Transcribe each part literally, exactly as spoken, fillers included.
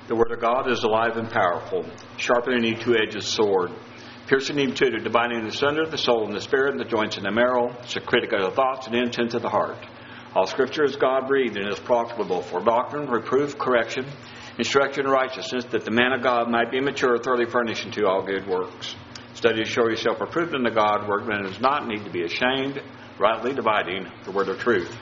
The Word of God is alive and powerful, sharper than any two-edged sword, piercing even to the dividing asunder the soul and the spirit and the joints and the marrow. It's a critic of the thoughts and intents of the heart. All Scripture is God-breathed and is profitable for doctrine, reproof, correction, instruction in righteousness, that the man of God might be mature, thoroughly furnished unto all good works. Study to show yourself approved unto God, workman does not need to be ashamed, rightly dividing the word of truth.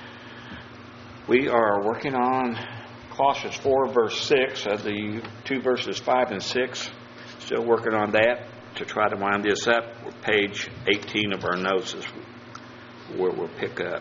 We are working on Colossians four, verse six, of the two verses five and six. Still working on that to try to wind this up. We're page eighteen of our notes is where we'll pick up.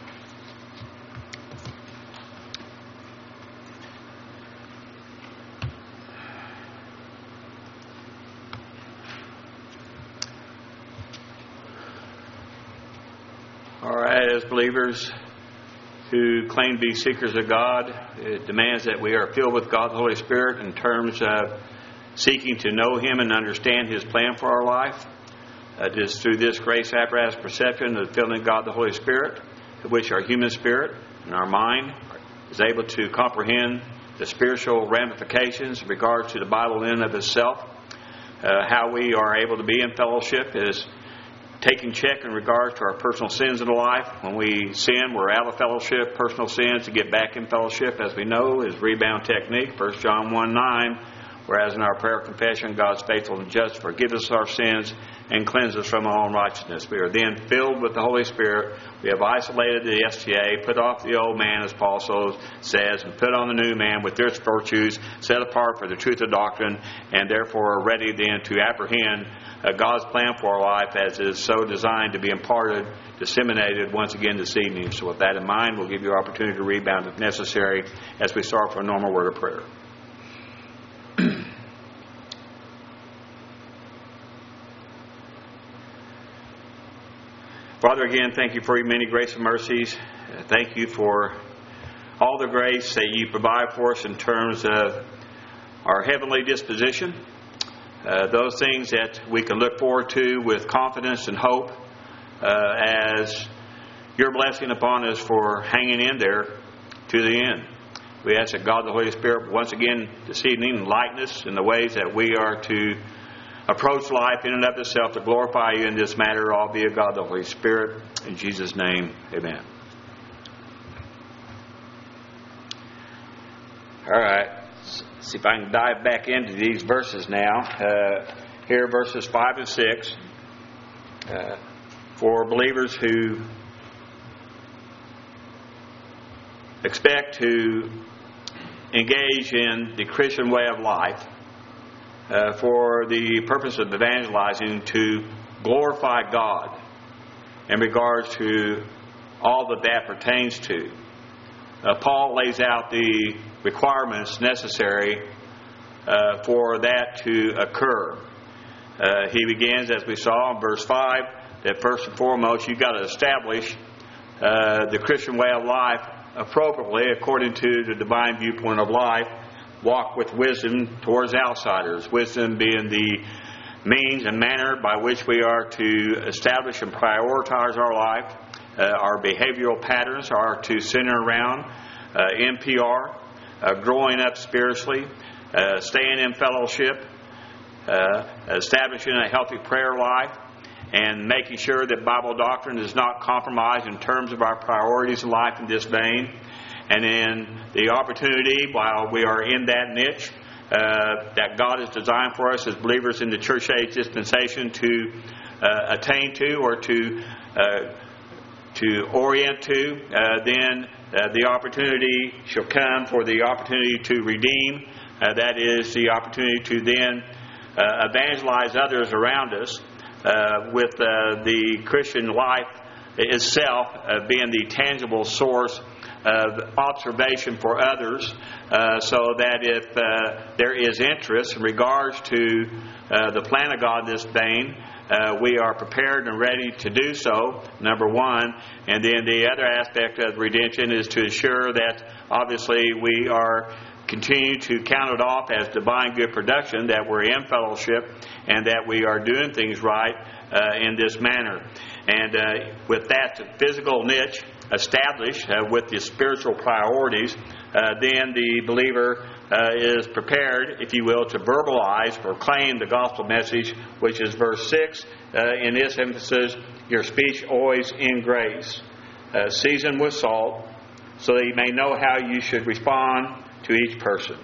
All right, as believers who claim to be seekers of God, it demands that we are filled with God the Holy Spirit in terms of seeking to know Him and understand His plan for our life. It is through this grace apparatus perception of filling God the Holy Spirit, to which our human spirit and our mind is able to comprehend the spiritual ramifications in regards to the Bible in and of itself. Uh, how we are able to be in fellowship is taking check in regards to our personal sins in life. When we sin, we're out of fellowship. Personal sins, to get back in fellowship, as we know, is rebound technique. First John one nine, whereas in our prayer of confession, God's faithful and just to forgive us our sins and cleanse us from all unrighteousness. We are then filled with the Holy Spirit. We have isolated the S T A, put off the old man, as Paul so says, and put on the new man with its virtues, set apart for the truth of doctrine, and therefore are ready then to apprehend uh, God's plan for our life as it is so designed to be imparted, disseminated once again this evening. So with that in mind, we'll give you opportunity to rebound if necessary as we start for a normal word of prayer. Father, again, thank you for your many grace and mercies. Uh, thank you for all the grace that you provide for us in terms of our heavenly disposition. Uh, those things that we can look forward to with confidence and hope uh, as your blessing upon us for hanging in there to the end. We ask that God the Holy Spirit once again this evening enlighten us in the ways that we are to approach life in and of itself to glorify you in this matter, albeit God the Holy Spirit. In Jesus' name, amen. All right. Let's see if I can dive back into these verses now. Uh, here, verses five and six. Uh, for believers who expect to engage in the Christian way of life, Uh, for the purpose of evangelizing, to glorify God in regards to all that that pertains to. Uh, Paul lays out the requirements necessary uh, for that to occur. Uh, he begins, as we saw in verse five, that first and foremost you've got to establish uh, the Christian way of life appropriately according to the divine viewpoint of life. Walk with wisdom towards outsiders. Wisdom being the means and manner by which we are to establish and prioritize our life. Uh, our behavioral patterns are to center around uh, N P R, uh, growing up spiritually, uh, staying in fellowship, uh, establishing a healthy prayer life, and making sure that Bible doctrine is not compromised in terms of our priorities in life in this vein. And then the opportunity, while we are in that niche, uh, that God has designed for us as believers in the church age dispensation to uh, attain to or to uh, to orient to, uh, then uh, the opportunity shall come for the opportunity to redeem. Uh, that is the opportunity to then uh, evangelize others around us uh, with uh, the Christian life itself uh, being the tangible source of observation for others, uh, so that if uh, there is interest in regards to uh, the plan of God in this vein, uh, we are prepared and ready to do so, number one. And then the other aspect of redemption is to ensure that obviously we are continue to count it off as divine good production, that we're in fellowship and that we are doing things right uh, in this manner. And uh, with that physical niche established uh, with the spiritual priorities, uh, then the believer uh, is prepared, if you will, to verbalize, proclaim the gospel message, which is verse six. Uh, in this emphasis, your speech always in grace, uh, seasoned with salt, so that you may know how you should respond to each person.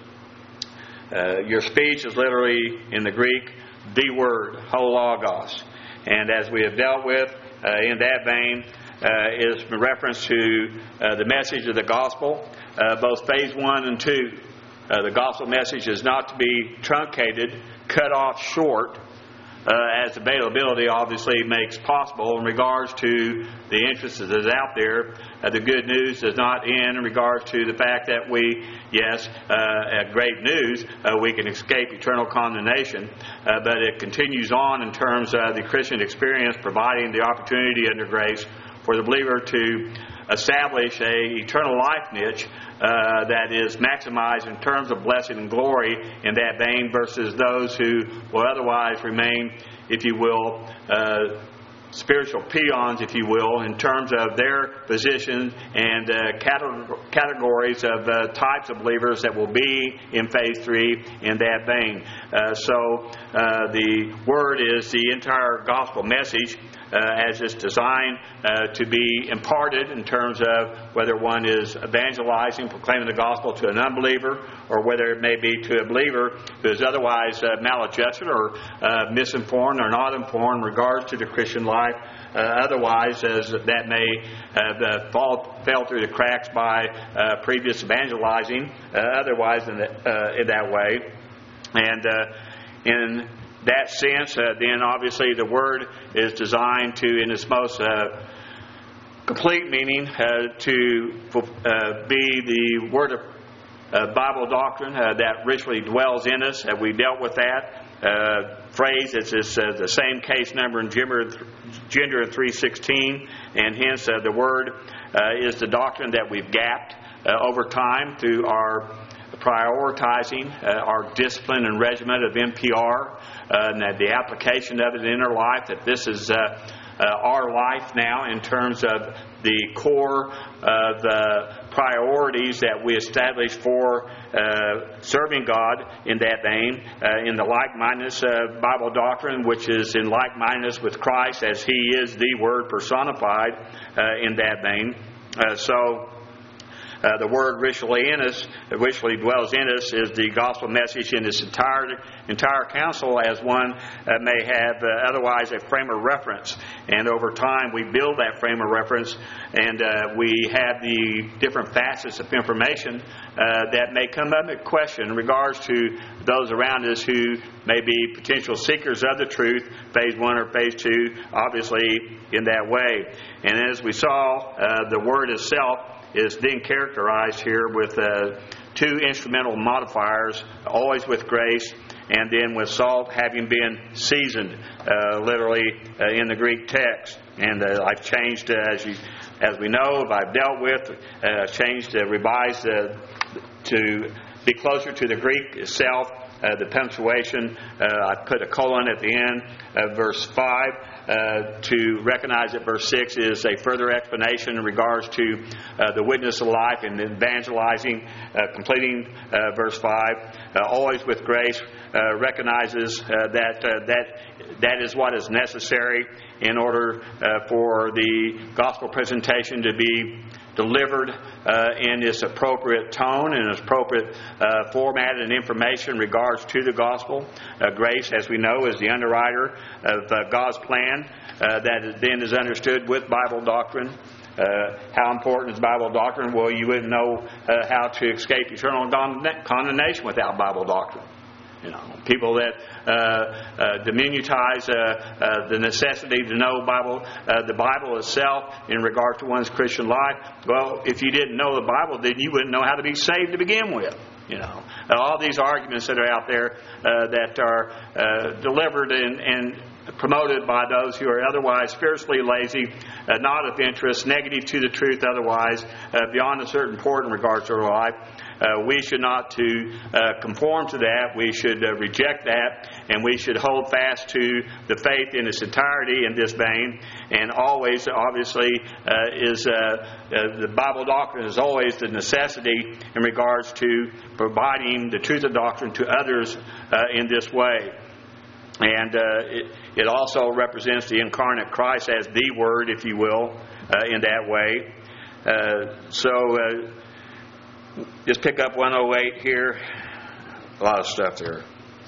Uh, your speech is literally, in the Greek, the word, hologos. And as we have dealt with, uh, in that vein, uh, is in reference to uh, the message of the gospel, uh, both phase one and two. Uh, the gospel message is not to be truncated, cut off short, Uh, as availability obviously makes possible in regards to the interest that is out there. Uh, the good news does not end in regards to the fact that we, yes, uh, great news, uh, we can escape eternal condemnation, uh, but it continues on in terms of the Christian experience, providing the opportunity under grace for the believer to establish a eternal life niche uh, that is maximized in terms of blessing and glory in that vein versus those who will otherwise remain, if you will, uh, spiritual peons, if you will, in terms of their position and uh, categories of uh, types of believers that will be in phase three in that vein. Uh, so uh, the word is the entire gospel message uh, as it's designed uh, to be imparted in terms of whether one is evangelizing, proclaiming the gospel to an unbeliever, or whether it may be to a believer who is otherwise uh, maladjusted or uh, misinformed or not informed in regards to the Christian life. Uh, otherwise, as that may have uh, fall, fell through the cracks by uh, previous evangelizing, uh, otherwise in, the, uh, in that way. And uh, in that sense, uh, then obviously the Word is designed to, in its most uh, complete meaning, uh, to uh, be the Word of uh, Bible doctrine uh, that richly dwells in us. Uh, we dealt with that. Uh, phrase. It's, it's uh, the same case number in Gender three sixteen, and hence uh, the word uh, is the doctrine that we've gapped uh, over time through our prioritizing, uh, our discipline and regiment of N P R, uh, and that the application of it in our life, that this is uh, uh, our life now in terms of the core of the priorities that we establish for uh, serving God in that vein, uh, in the like-mindedness of Bible doctrine, which is in like-mindedness with Christ as He is the Word personified uh, in that vein. Uh, so Uh, the word richly in us, richly dwells in us, is the gospel message in its entire entire counsel, as one uh, may have uh, otherwise a frame of reference. And over time, we build that frame of reference, and uh, we have the different facets of information uh, that may come up in question in regards to those around us who may be potential seekers of the truth, phase one or phase two, obviously in that way. And as we saw, uh, the word itself is then characterized here with uh, two instrumental modifiers, always with grace, and then with salt having been seasoned, uh, literally uh, in the Greek text. And uh, I've changed, uh, as you, as we know, I've dealt with, uh, changed, uh, revised uh, to be closer to the Greek itself. Uh, the punctuation, uh, I put a colon at the end of verse five uh, to recognize that verse six is a further explanation in regards to uh, the witness of life and evangelizing, uh, completing uh, verse five. Uh, always with grace uh, recognizes uh, that uh, that that is what is necessary in order uh, for the gospel presentation to be delivered uh, in its appropriate tone and its appropriate uh, format and information in regards to the gospel. Uh, grace, as we know, is the underwriter of uh, God's plan uh, that then is understood with Bible doctrine. Uh, how important is Bible doctrine? Well, you wouldn't know uh, how to escape eternal condemnation without Bible doctrine. You know, people that uh, uh, diminutize uh, uh, the necessity to know Bible, uh, the Bible itself in regard to one's Christian life. Well, if you didn't know the Bible, then you wouldn't know how to be saved to begin with. You know, uh, all these arguments that are out there uh, that are uh, delivered and, and promoted by those who are otherwise spiritually lazy, uh, not of interest, negative to the truth otherwise, uh, beyond a certain point in regards to our life. Uh, we should not to uh, conform to that. We should uh, reject that, and we should hold fast to the faith in its entirety in this vein. And always, obviously, uh, is uh, uh, the Bible doctrine is always the necessity in regards to providing the truth of doctrine to others uh, in this way. And uh, it, it also represents the incarnate Christ as the Word, if you will, uh, in that way. Uh, so, uh, just pick up one oh eight here. A lot of stuff there.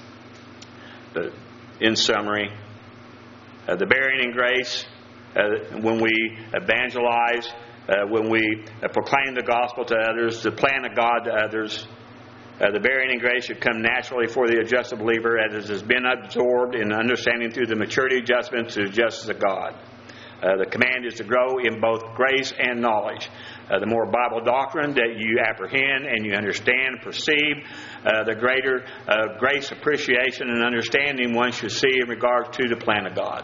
But in summary, uh, the bearing in grace, uh, when we evangelize, uh, when we uh, proclaim the gospel to others, the plan of God to others, Uh, the bearing in grace should come naturally for the adjusted believer as it has been absorbed in understanding through the maturity adjustment to the justice of God. Uh, the command is to grow in both grace and knowledge. Uh, the more Bible doctrine that you apprehend and you understand and perceive, uh, the greater uh, grace appreciation and understanding one should see in regard to the plan of God.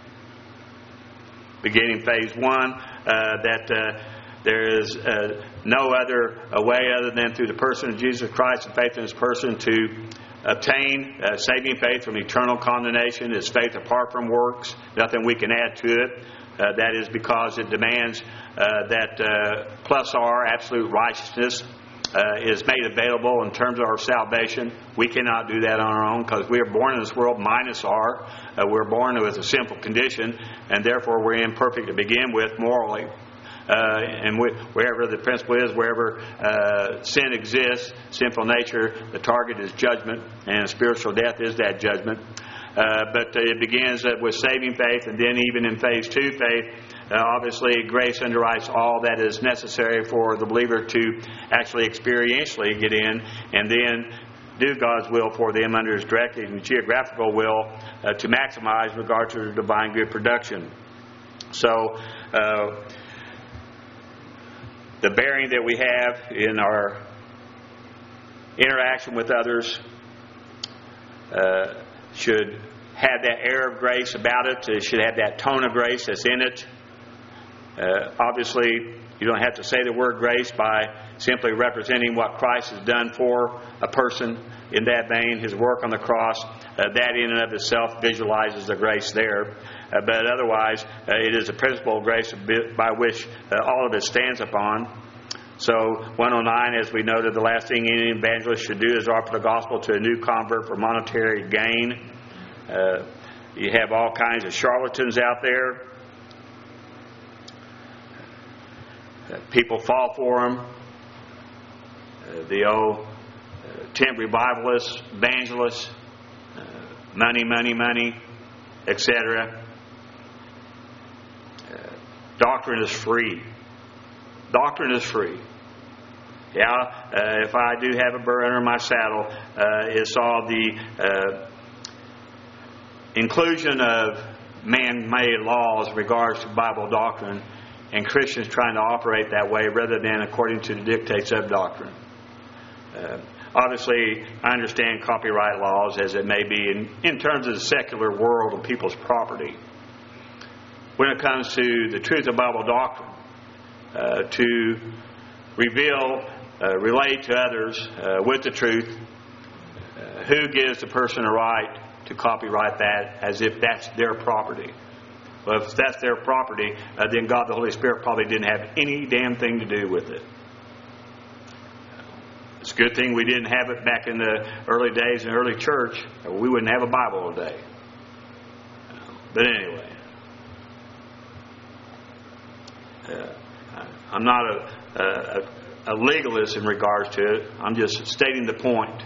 Beginning phase one, uh, that uh, there is uh, no other uh, way other than through the person of Jesus Christ and faith in His person to obtain uh, saving faith from eternal condemnation. It's faith apart from works. Nothing we can add to it. Uh, that is because it demands uh, that uh, plus our absolute righteousness uh, is made available in terms of our salvation. We cannot do that on our own because we are born in this world minus our. Uh, we're born with a sinful condition, and therefore we're imperfect to begin with morally. Uh, and we, wherever the principle is, wherever uh, sin exists, sinful nature, the target is judgment, and spiritual death is that judgment. Uh, but it begins uh, with saving faith, and then even in phase two faith, uh, obviously grace underwrites all that is necessary for the believer to actually experientially get in, and then do God's will for them under His directive and geographical will uh, to maximize in regard to the divine good production. So, uh, the bearing that we have in our interaction with others uh, should have that air of grace about it. It should have that tone of grace that's in it. Uh, obviously, you don't have to say the word grace by simply representing what Christ has done for a person in that vein, His work on the cross. Uh, that in and of itself visualizes the grace there. Uh, but otherwise, uh, it is a principle of grace by which uh, all of it stands upon. So, one oh nine, as we noted, the last thing any evangelist should do is offer the gospel to a new convert for monetary gain. Uh, you have all kinds of charlatans out there. Uh, people fall for them. Uh, the old uh, tent revivalists, evangelists, uh, money, money, money, et cetera. Doctrine is free. Doctrine is free. Yeah, uh, if I do have a burr under my saddle, uh, it's all the uh, inclusion of man-made laws in regards to Bible doctrine and Christians trying to operate that way rather than according to the dictates of doctrine. Uh, obviously, I understand copyright laws as it may be in, in terms of the secular world and people's property. When it comes to the truth of Bible doctrine, uh, to reveal, uh, relate to others uh, with the truth, uh, who gives the person a right to copyright that as if that's their property? Well, if that's their property, uh, then God the Holy Spirit probably didn't have any damn thing to do with it. It's a good thing we didn't have it back in the early days in the early church. We wouldn't have a Bible today. But anyway. Uh, I'm not a, a, a legalist in regards to it. I'm just stating the point.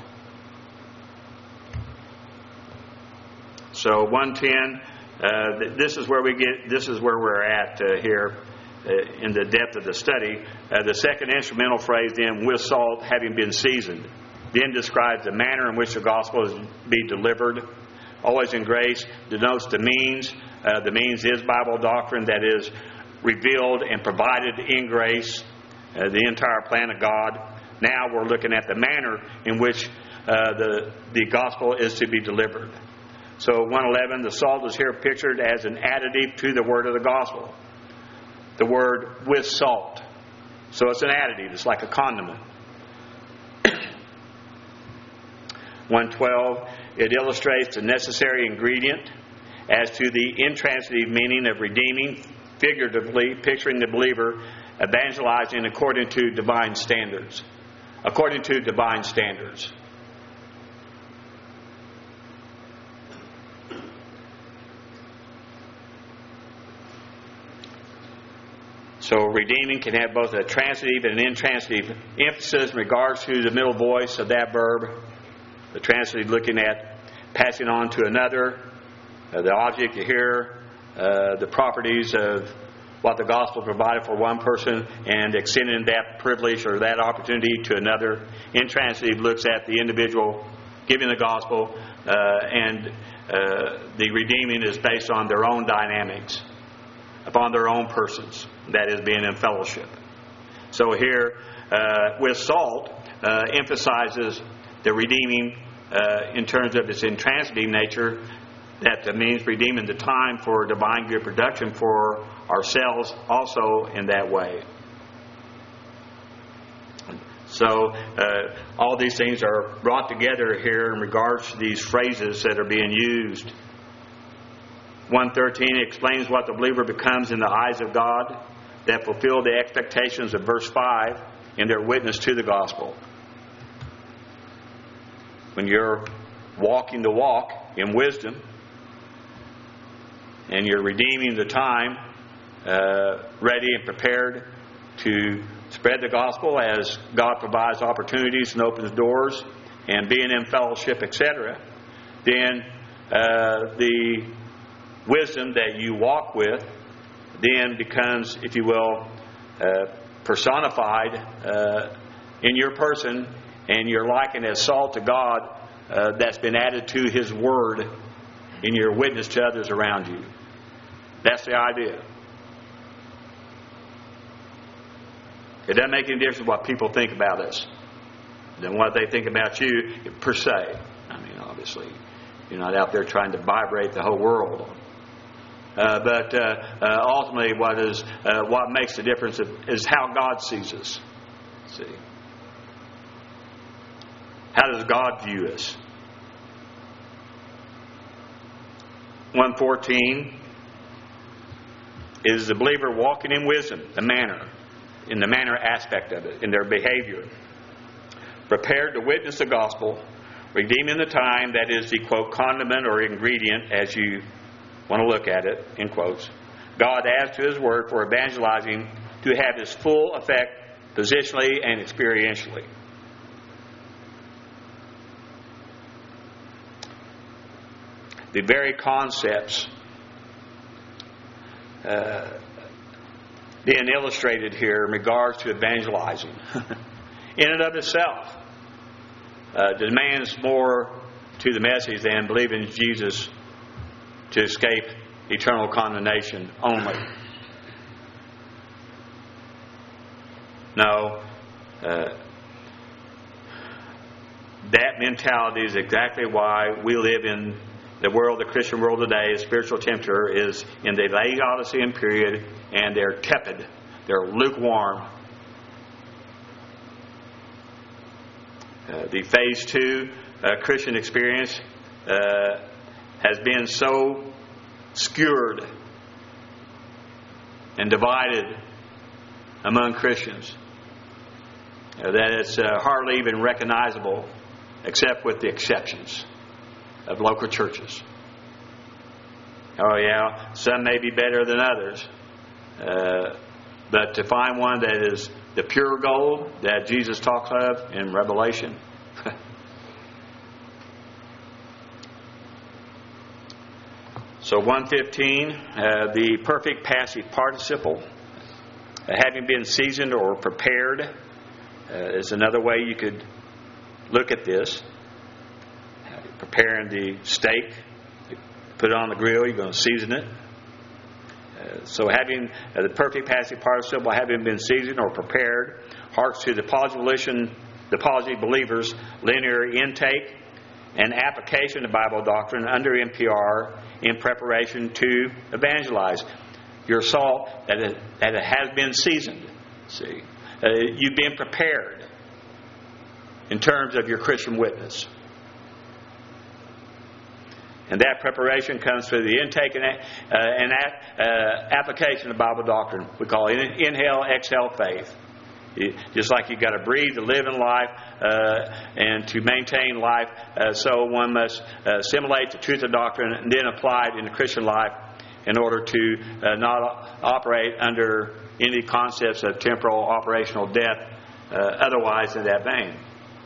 So one ten, uh, this is where we get. This is where we're at uh, here uh, in the depth of the study. Uh, the second instrumental phrase, then, with salt having been seasoned, then describes the manner in which the gospel is to be delivered. Always in grace denotes the means. Uh, the means is Bible doctrine that is revealed and provided in grace, uh, the entire plan of God. Now we're looking at the manner in which uh, the the gospel is to be delivered. So one eleven, the salt is here pictured as an additive to the word of the gospel. The word with salt. So it's an additive. It's like a condiment. one twelve, it illustrates the necessary ingredient as to the intransitive meaning of redeeming, figuratively picturing the believer evangelizing according to divine standards. According to divine standards. So redeeming can have both a transitive and an intransitive emphasis in regards to the middle voice of that verb. The transitive looking at passing on to another, uh, the object here, uh, the properties of what the gospel provided for one person, and extending that privilege or that opportunity to another. Intransitive looks at the individual giving the gospel, uh, and uh, the redeeming is based on their own dynamics, upon their own persons, that is, being in fellowship. So here, uh, with salt, uh, emphasizes the redeeming uh, in terms of its intransitive nature, that means redeeming the time for divine good production for ourselves also in that way. So uh, all these things are brought together here in regards to these phrases that are being used. one thirteen explains what the believer becomes in the eyes of God that fulfill the expectations of verse five in their witness to the gospel. When you're walking the walk in wisdom and you're redeeming the time, uh, ready and prepared to spread the gospel as God provides opportunities and opens doors, and being in fellowship, et cetera, then uh, the wisdom that you walk with then becomes, if you will, uh, personified uh, in your person, and you're likened as salt to God uh, that's been added to His Word in your witness to others around you. That's the idea. It doesn't make any difference what people think about us than what they think about you per se. I mean, obviously, you're not out there trying to vibrate the whole world. Uh, but uh, uh, ultimately, what is uh, what makes the difference is how God sees us. See, how does God view us? one fourteen is the believer walking in wisdom, the manner, in the manner aspect of it, in their behavior, prepared to witness the gospel, redeeming the time, that is the quote condiment or ingredient as you want to look at it, in quotes, God adds to His Word for evangelizing to have His full effect positionally and experientially. The very concepts uh, being illustrated here in regards to evangelizing in and of itself uh, demands more to the message than believing in Jesus to escape eternal condemnation only. No, uh, that mentality is exactly why we live in the world, the Christian world today. A spiritual tempter is in the Laodicean period, and they're tepid, they're lukewarm. Uh, the phase two uh, Christian experience uh, has been so skewered and divided among Christians uh, that it's uh, hardly even recognizable, except with the exceptions of local churches. Oh yeah, some may be better than others, uh, but to find one that is the pure gold that Jesus talks of in Revelation, so one fifteen, uh, the perfect passive participle, uh, having been seasoned or prepared, uh, is another way you could look at this. Preparing the steak, you put it on the grill, you're going to season it. Uh, so having uh, the perfect passive participle, having been seasoned or prepared, harks to the positive volition, the positive believer's linear intake and application of Bible doctrine under N P R in preparation to evangelize. Your salt, that it, that it has been seasoned. See, uh, you've been prepared in terms of your Christian witness. And that preparation comes through the intake and, uh, and uh, application of Bible doctrine. We call it inhale, exhale faith. You, just like you've got to breathe to live in life uh, and to maintain life, uh, so one must uh, assimilate the truth of doctrine and then apply it in the Christian life in order to uh, not operate under any concepts of temporal operational death uh, otherwise in that vein.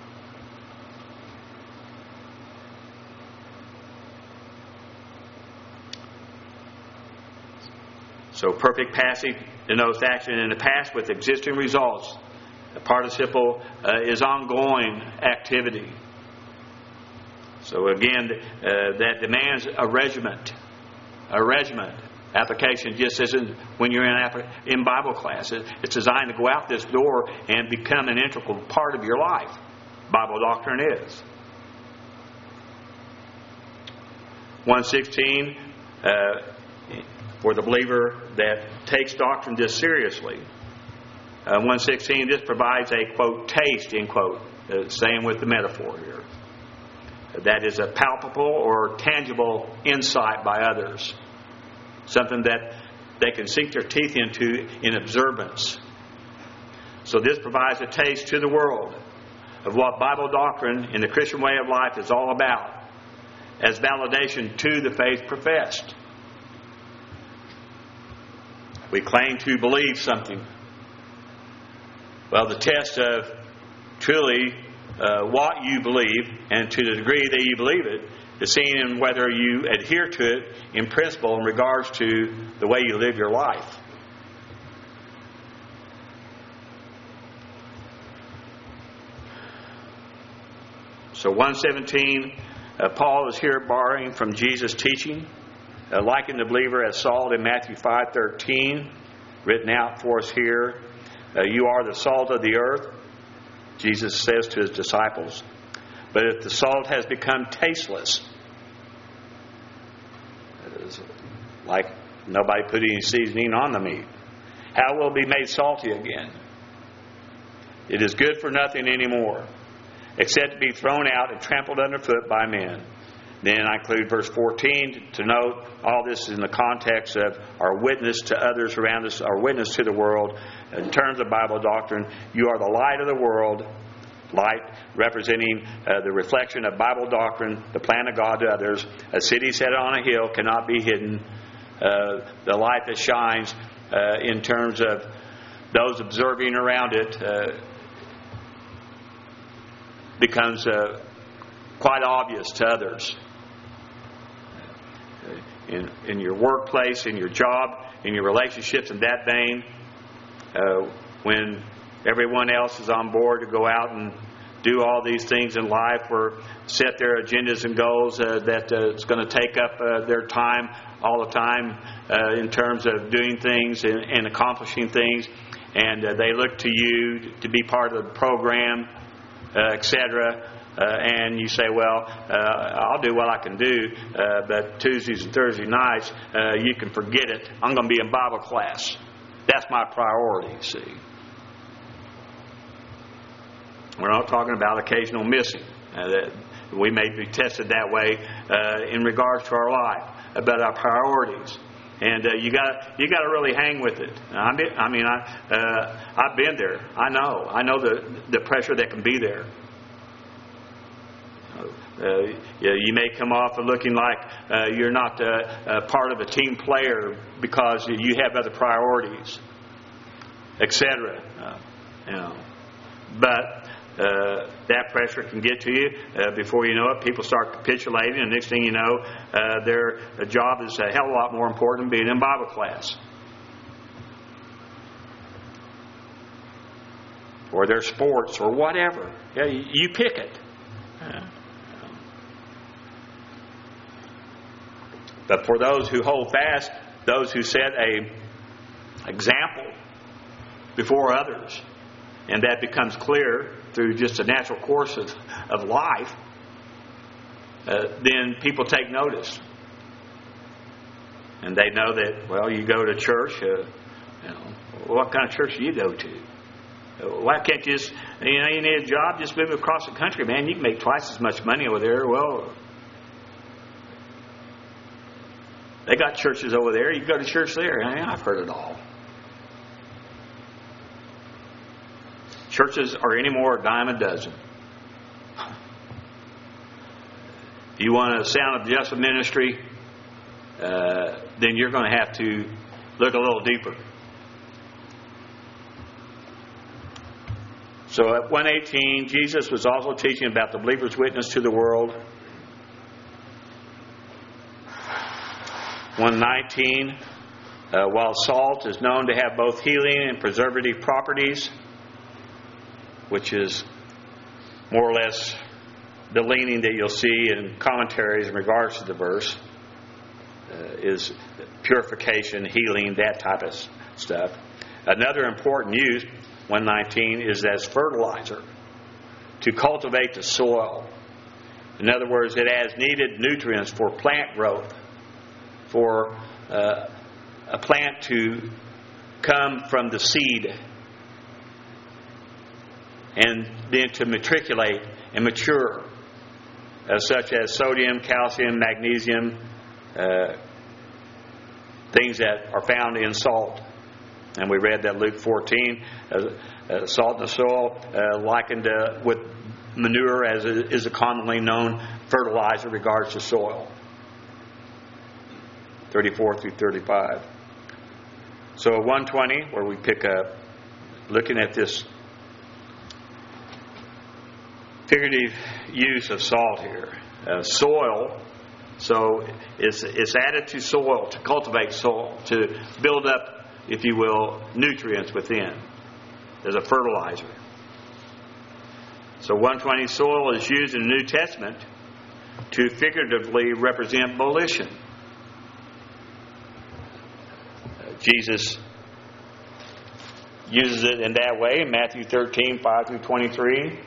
So perfect passive denotes action in the past with existing results. The participle uh, is ongoing activity. So again, uh, that demands a regiment. A regiment. Application just isn't when you're in, in Bible class. It's designed to go out this door and become an integral part of your life. Bible doctrine is. one sixteen, uh, for the believer that takes doctrine this seriously. Uh, one sixteen, this provides a, quote, taste, end quote. Uh, same with the metaphor here. That is a palpable or tangible insight by others. Something that they can sink their teeth into in observance. So this provides a taste to the world of what Bible doctrine in the Christian way of life is all about, as validation to the faith professed. We claim to believe something. Well, the test of truly uh, what you believe and to the degree that you believe it is seen in whether you adhere to it in principle in regards to the way you live your life. So one seventeen, uh, Paul is here borrowing from Jesus' teaching, uh, liking the believer as salt in Matthew five thirteen, written out for us here. Uh, you are the salt of the earth, Jesus says to his disciples. But if the salt has become tasteless, it is like nobody put any seasoning on the meat, how will it be made salty again? It is good for nothing anymore, except to be thrown out and trampled underfoot by men. Then I include verse fourteen to note all this is in the context of our witness to others around us, our witness to the world. In terms of Bible doctrine, you are the light of the world, light representing uh, the reflection of Bible doctrine, the plan of God to others. A city set on a hill cannot be hidden. Uh, the light that shines uh, in terms of those observing around it uh, becomes uh, quite obvious to others. In, in your workplace, in your job, in your relationships, in that vein, uh, when everyone else is on board to go out and do all these things in life or set their agendas and goals uh, that uh, it's going to take up uh, their time all the time uh, in terms of doing things and, and accomplishing things, and uh, they look to you to be part of the program, uh, et cetera. Uh, and you say, well, uh, I'll do what I can do, uh, but Tuesdays and Thursday nights, uh, you can forget it. I'm going to be in Bible class. That's my priority, see. We're not talking about occasional missing. Uh, that we may be tested that way uh, in regards to our life, about our priorities. And uh, you got you got to really hang with it. I mean, I mean, I uh, I've been there. I know. I know the the pressure that can be there. Uh, you, you may come off of looking like uh, you're not uh, uh, part of a team player because you have other priorities, et cetera. Uh, you know, but uh, that pressure can get to you. Uh, before you know it, people start capitulating, and next thing you know, uh, their job is a hell of a lot more important than being in Bible class, or their sports, or whatever. Yeah, you, you pick it. Uh, But for those who hold fast, those who set a example before others, and that becomes clear through just a natural course of, of life, uh, then people take notice. And they know that, well, you go to church, uh, you know, what kind of church do you go to? Uh, why can't you just, you know, you need a job, just move across the country, man. You can make twice as much money over there. Well, they got churches over there. You go to church there. I mean, I've heard it all. Churches are any more a dime a dozen. If you want a sound of just a ministry, uh, then you're going to have to look a little deeper. So at one eighteen, Jesus was also teaching about the believer's witness to the world. one nineteen, uh, while salt is known to have both healing and preservative properties, which is more or less the leaning that you'll see in commentaries in regards to the verse, uh, is purification, healing, that type of stuff. Another important use, one nineteen, is as fertilizer to cultivate the soil. In other words, it has needed nutrients for plant growth, for uh, a plant to come from the seed and then to matriculate and mature, uh, such as sodium, calcium, magnesium, uh, things that are found in salt. And we read that Luke fourteen, uh, uh, salt in the soil, uh, likened uh, with manure as a, is a commonly known fertilizer in regards to soil. thirty-four through thirty-five. So at one twenty, where we pick up, looking at this figurative use of salt here. Uh, soil, so it's, it's added to soil to cultivate soil, to build up, if you will, nutrients within. There's a fertilizer. So one twenty, soil is used in the New Testament to figuratively represent volition. Uh, Jesus uses it in that way in Matthew thirteen, five through twenty-three.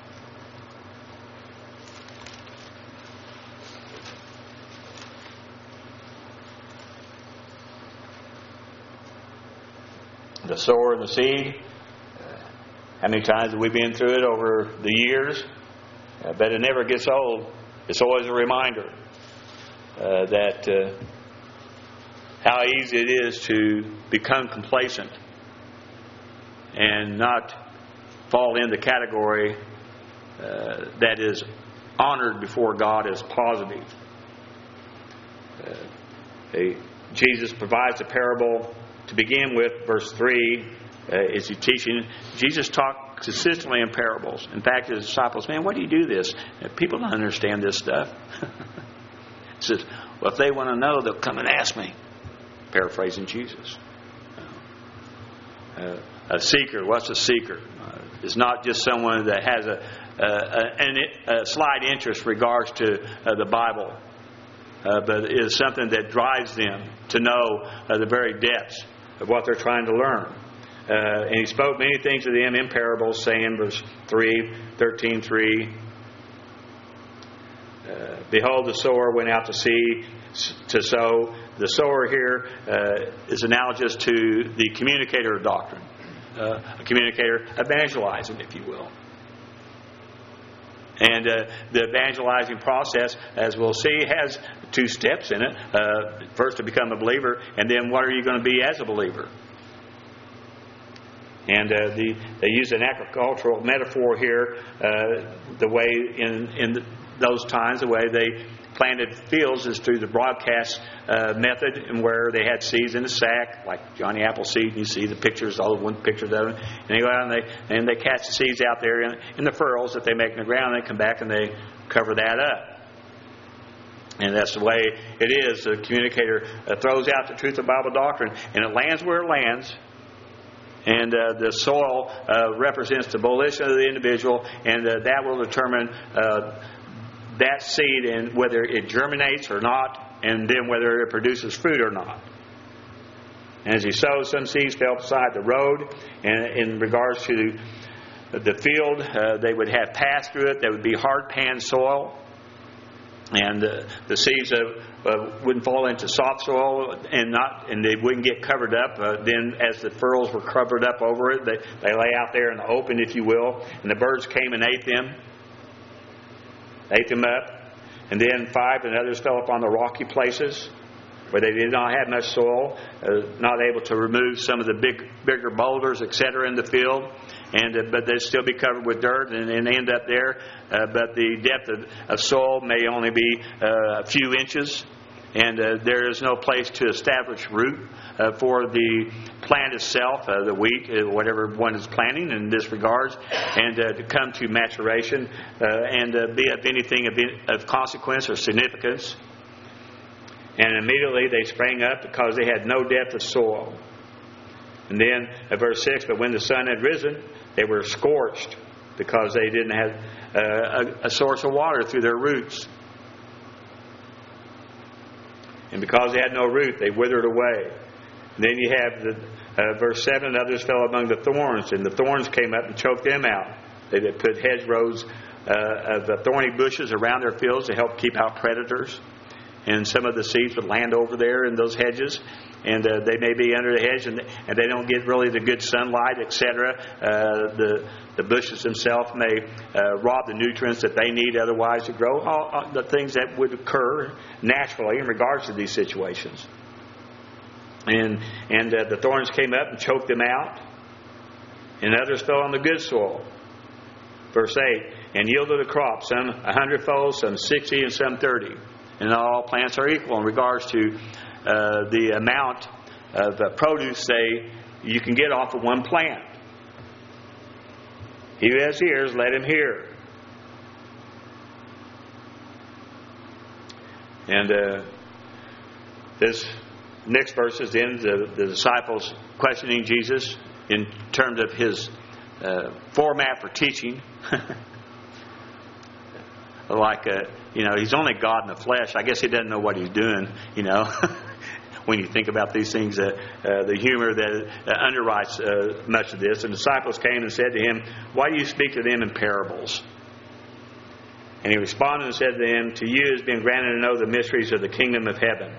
The sower and the seed. Uh, how many times have we been through it over the years? Uh, but it never gets old. It's always a reminder uh, that uh, how easy it is to become complacent and not fall in the category uh, that is honored before God as positive. Uh, a, Jesus provides a parable. To begin with, verse three, uh, is he teaching? Jesus talked consistently in parables. In fact, his disciples, man, why do you do this? People don't understand this stuff. He says, well, if they want to know, they'll come and ask me. Paraphrasing Jesus. Uh, a seeker, what's a seeker? Uh, it's not just someone that has a, a, a, a slight interest in regards to uh, the Bible, uh, but it is something that drives them to know uh, the very depths of what they're trying to learn. Uh, and he spoke many things to them in parables, saying, verse three, thirteen three, uh, behold, the sower went out to sea to sow. The sower here uh, is analogous to the communicator of doctrine. Uh, a communicator evangelizing, if you will. And uh, the evangelizing process, as we'll see, has two steps in it. Uh, first, to become a believer, and then what are you going to be as a believer? And uh, the, they use an agricultural metaphor here, uh, the way in, in the, those times, the way they planted fields is through the broadcast uh, method, and where they had seeds in a sack, like Johnny Appleseed. You see the pictures, all the one pictures of them. And they go out and they and they catch the seeds out there in, in the furrows that they make in the ground. And they come back and they cover that up. And that's the way it is. The communicator uh, throws out the truth of Bible doctrine, and it lands where it lands. And uh, the soil uh, represents the volition of the individual, and uh, that will determine uh, that seed and whether it germinates or not, and then whether it produces fruit or not. And as he sowed, some seeds fell beside the road. And in regards to the field, uh, they would have passed through it. There would be hard pan soil. And uh, the seeds uh, uh, wouldn't fall into soft soil, and not, and they wouldn't get covered up. Uh, then, as the furrows were covered up over it, they, they lay out there in the open, if you will. And the birds came and ate them, ate them up. And then five and others fell upon the rocky places, where they did not have much soil, uh, not able to remove some of the big, bigger boulders, et cetera, in the field. And uh, but they'd still be covered with dirt and, and end up there. Uh, but the depth of, of soil may only be uh, a few inches, and uh, there is no place to establish root uh, for the plant itself, uh, the wheat, uh, whatever one is planting in this regards, and uh, to come to maturation uh, and uh, be of anything of, of consequence or significance. And immediately they sprang up because they had no depth of soil. And then at verse six, but when the sun had risen, they were scorched because they didn't have uh, a, a source of water through their roots. And because they had no root, they withered away. And then you have the uh, verse seven, others fell among the thorns, and the thorns came up and choked them out. They did put hedgerows uh, of uh, thorny bushes around their fields to help keep out predators. And some of the seeds would land over there in those hedges, and uh, they may be under the hedge, and, and they don't get really the good sunlight, et cetera. Uh, the the bushes themselves may uh, rob the nutrients that they need otherwise to grow. All, all the things that would occur naturally in regards to these situations. And and uh, the thorns came up and choked them out, and others fell on the good soil. Verse eight, and yielded a crop, some a hundredfold, some sixty, and some thirty. And all plants are equal in regards to uh, the amount of uh, produce they you can get off of one plant. He who has ears, let him hear. And uh, this next verse is then the, the disciples questioning Jesus in terms of his uh, format for teaching. Like, uh, you know, he's only God in the flesh. I guess he doesn't know what he's doing, you know. When you think about these things, uh, uh, the humor that uh, underwrites uh, much of this. And the disciples came and said to him, why do you speak to them in parables? And he responded and said to them, to you has been granted to know the mysteries of the kingdom of heaven.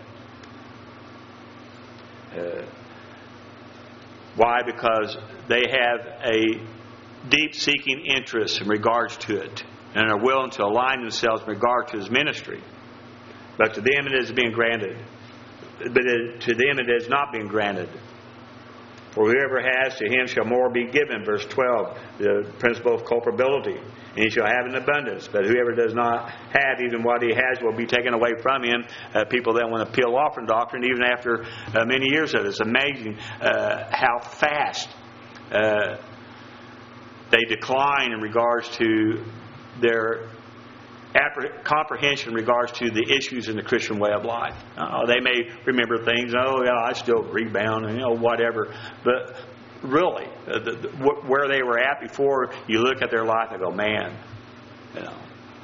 Uh, why? Because they have a deep seeking interest in regards to it, and are willing to align themselves in regard to his ministry. But to them it is being granted. But it, to them it has not been granted. For whoever has, to him shall more be given. Verse twelve, the principle of culpability. And he shall have an abundance. But whoever does not have, even what he has will be taken away from him. Uh, people that want to peel off from doctrine, even after uh, many years of it. It's amazing uh, how fast uh, they decline in regards to their comprehension in regards to the issues in the Christian way of life. Oh, they may remember things. Oh, yeah, I still rebound, and you know, whatever. But really, uh, the, the, where they were at before, you look at their life and go, man, you know.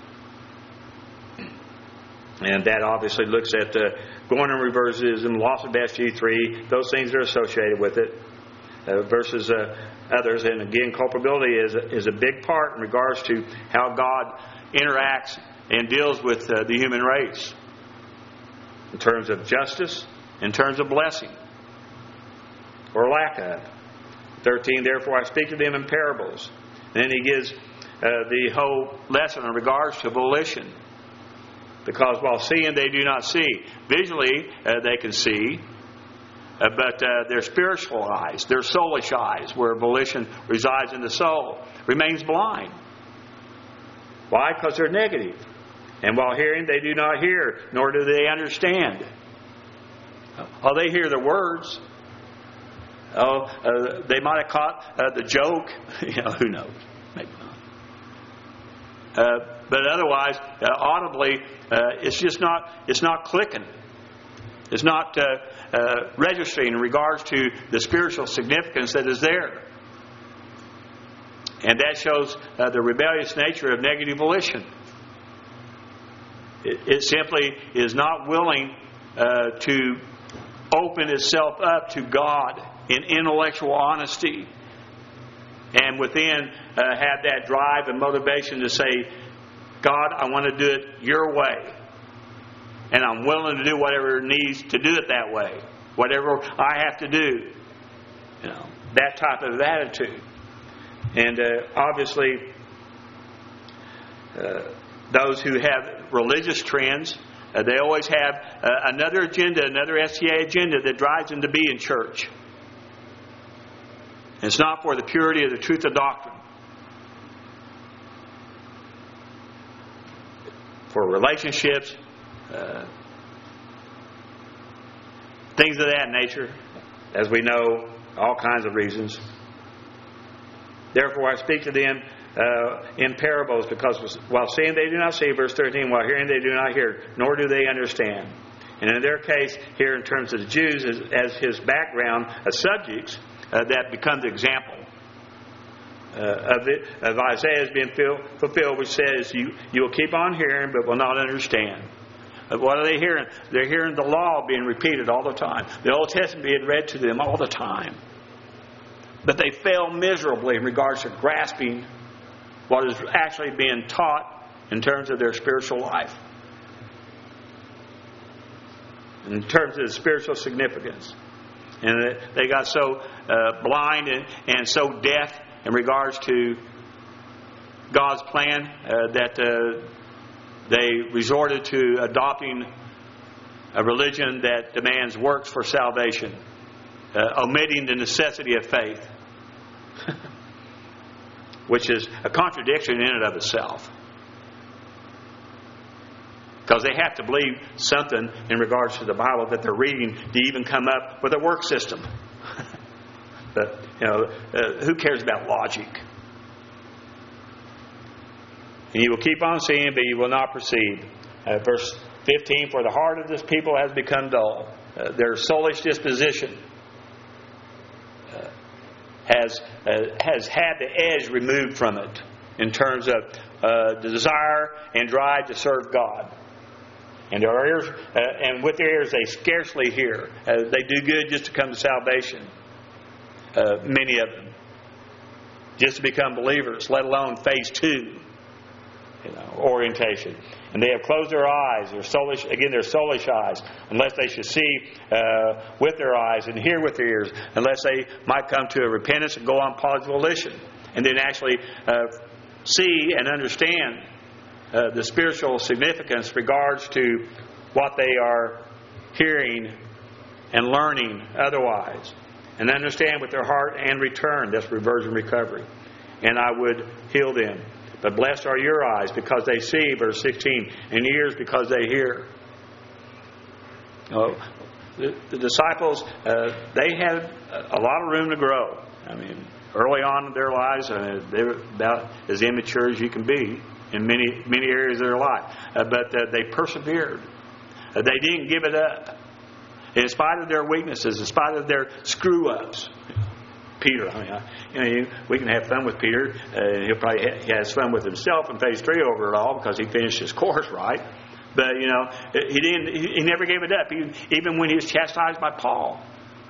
And that obviously looks at the going in reverses and loss of S G three. Those things are associated with it. Uh, versus uh, others, and again, culpability is is a big part in regards to how God interacts and deals with uh, the human race in terms of justice, in terms of blessing, or lack of. Thirteen. Therefore, I speak to them in parables. And then he gives uh, the whole lesson in regards to volition, because while seeing, they do not see. Visually, uh, they can see. Uh, but uh, their spiritual eyes, their soulish eyes, where volition resides in the soul, remains blind. Why? Because they're negative. And while hearing, they do not hear, nor do they understand. Oh, they hear the words. Oh, uh, they might have caught uh, the joke. You know, who knows? Maybe not. Uh, but otherwise, uh, audibly, uh, it's just not. It's not clicking. It's not uh, uh, registering in regards to the spiritual significance that is there. And that shows uh, the rebellious nature of negative volition. It, it simply is not willing uh, to open itself up to God in intellectual honesty, and within uh, have that drive and motivation to say, God, I want to do it your way. And I'm willing to do whatever it needs to do it that way. Whatever I have to do. You know, that type of attitude. And uh, obviously, uh, those who have religious trends, uh, they always have uh, another agenda, another S C A agenda that drives them to be in church. And it's not for the purity of the truth of doctrine. For relationships, uh, things of that nature, as we know, all kinds of reasons. Therefore I speak to them uh, in parables, because while seeing they do not see, verse thirteen, while hearing they do not hear, nor do they understand. And in their case, here in terms of the Jews, as, as his background of subjects, uh, that becomes the example uh, of, it, of Isaiah has been fulfilled, which says, you, you will keep on hearing, but will not understand. Uh, what are they hearing? They're hearing the law being repeated all the time. The Old Testament being read to them all the time. But they fail miserably in regards to grasping what is actually being taught in terms of their spiritual life. In terms of the spiritual significance. And they got so uh, blind and, and so deaf in regards to God's plan uh, that uh, they resorted to adopting a religion that demands works for salvation, uh, omitting the necessity of faith, which is a contradiction in and of itself. Because they have to believe something in regards to the Bible that they're reading to even come up with a work system. But, you know, uh, who cares about logic? And you will keep on seeing, but you will not perceive. Uh, verse fifteen, for the heart of this people has become dull. Uh, their soulish disposition uh, has uh, has had the edge removed from it in terms of uh, the desire and drive to serve God. And their ears, uh, and with their ears they scarcely hear. Uh, they do good just to come to salvation. Uh, many of them, just to become believers, let alone phase two, you know, orientation. And they have closed their eyes, their soulish, again, their soulish eyes, unless they should see uh, with their eyes and hear with their ears, unless they might come to a repentance and go on Paul's volition, and then actually uh, see and understand uh, the spiritual significance regards to what they are hearing and learning otherwise, and understand with their heart and return. That's reversion recovery. And I would heal them. But blessed are your eyes because they see, verse sixteen, and ears because they hear. Oh, the, the disciples, uh, they had a lot of room to grow. I mean, early on in their lives, uh, they were about as immature as you can be in many many areas of their life. Uh, but uh, they persevered. Uh, they didn't give it up. In spite of their weaknesses, in spite of their screw-ups. Peter, I mean, you know, we can have fun with Peter. Uh, he'll probably ha- he has fun with himself in phase three over it all because he finished his course, right? But you know, he didn't. He never gave it up, even, even when he was chastised by Paul